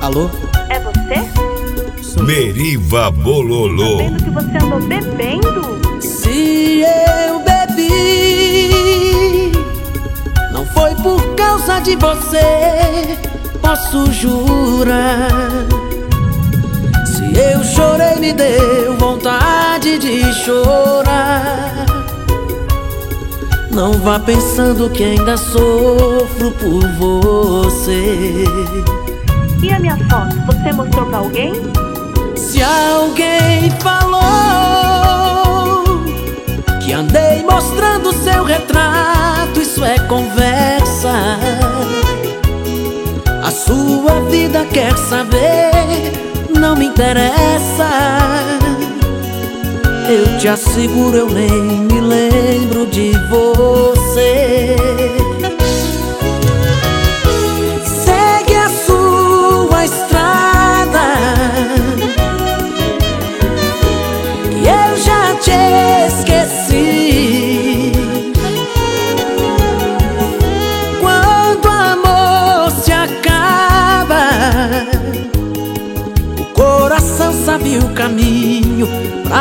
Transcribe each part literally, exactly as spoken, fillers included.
Alô? É você? Sou. Meriva Bololô. Tô vendo que você andou bebendo. Se eu bebi, não foi por causa de você, posso jurar. Se eu chorei, me deu vontade de chorar. Não vá pensando que ainda sofro por você. E a minha foto, você mostrou pra alguém? Se alguém falou que andei mostrando seu retrato, isso é conversa. A sua vida quer saber, não me interessa. Eu te asseguro, eu nem me lembro de você. Segue a sua estrada, que eu já te esqueci. Quando o amor se acaba, o coração sabe o caminho pra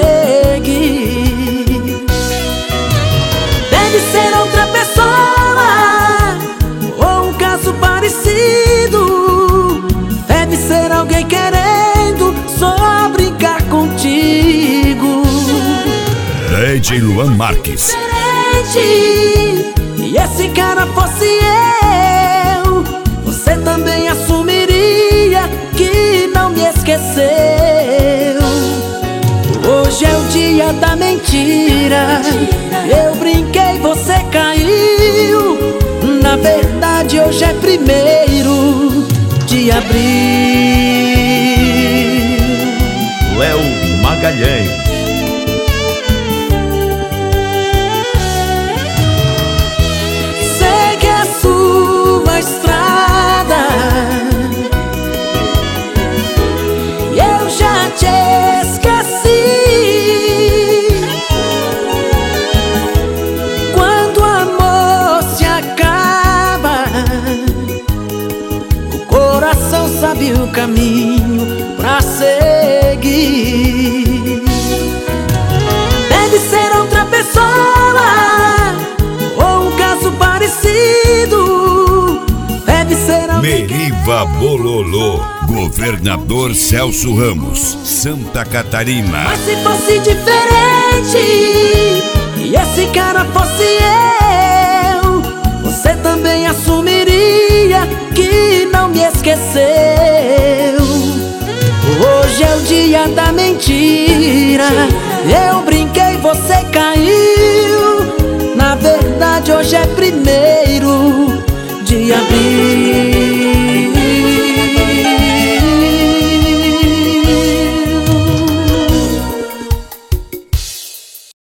seguir. Deve ser outra pessoa, ou um caso parecido. Deve ser alguém querendo só brincar contigo. Lady Luan Marques. Diferente, e esse cara fosse eu, você também assumiria que não me esqueceu. Hoje é o dia da mentira. Eu brinquei, você caiu. Na verdade hoje é primeiro de abril. Léo Magalhães. Segue a sua estrada, eu já te esqueci. Quando o amor se acaba, o coração sabe o caminho pra seguir. Deve ser outra pessoa, ou um caso parecido. Deve ser alguém. Meriva Bololô. Governador Celso Ramos, Santa Catarina. Mas se fosse diferente, e esse cara fosse eu, você também assumiria que não me esqueceu. Hoje é o dia da mentira. Eu brinquei, você caiu. Na verdade hoje é primeiro de abril.